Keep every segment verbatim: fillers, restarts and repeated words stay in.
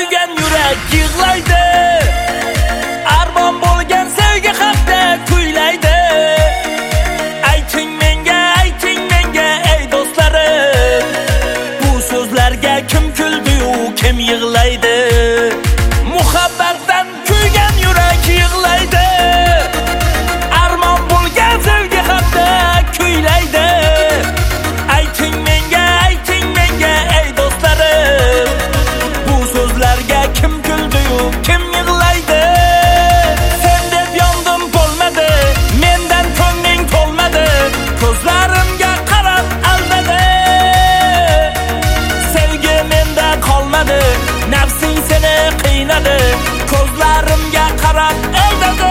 kuygan yurak yig'laydi. Armon bo'lgan sevgi haqda kuylaydi. Ayting menga, ayting menga ey do'stlarim, bu so'zlarga kim kuldi-yu, kim yig'laydi? Muhabbatdan kuygan yurak yig'laydi. Armon bo'lgan sevgi haqda kuylaydi. Ayting menga, ayting menga ey do'stlarim, bu so'zlarga kim kuldi-yu, kim yig'laydi? Sen deb yondim bo'lmadi, mendan ko'ngling to'lmadi, ko'zlarimga qarab aldadi. Sevgi menda qolmadi, nafsing seni qiynadi, ko'zlarimga qarab aldadi.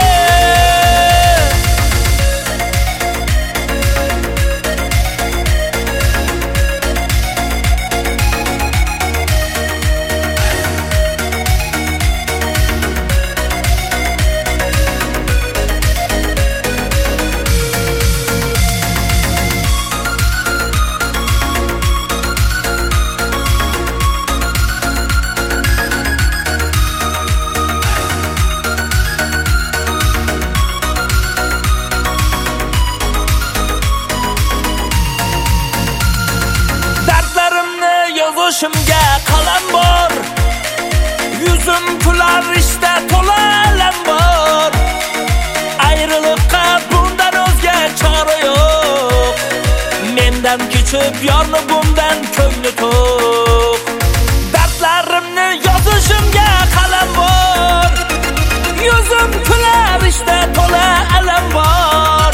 Yozishimga qalam bor, yuzim kular ishda to'la alam bor. Ayriliqqa bundan o'zga chora yo'q, mendan kechib yorni bundan ko'ngli to'q. Dardlarimni yozishimga qalam bor, yuzim kular ishda to'la alam bor.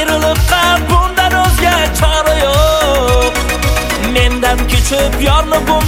Ayriliqqa bundan o'zga chora yo'q, mendan kechib yorni bu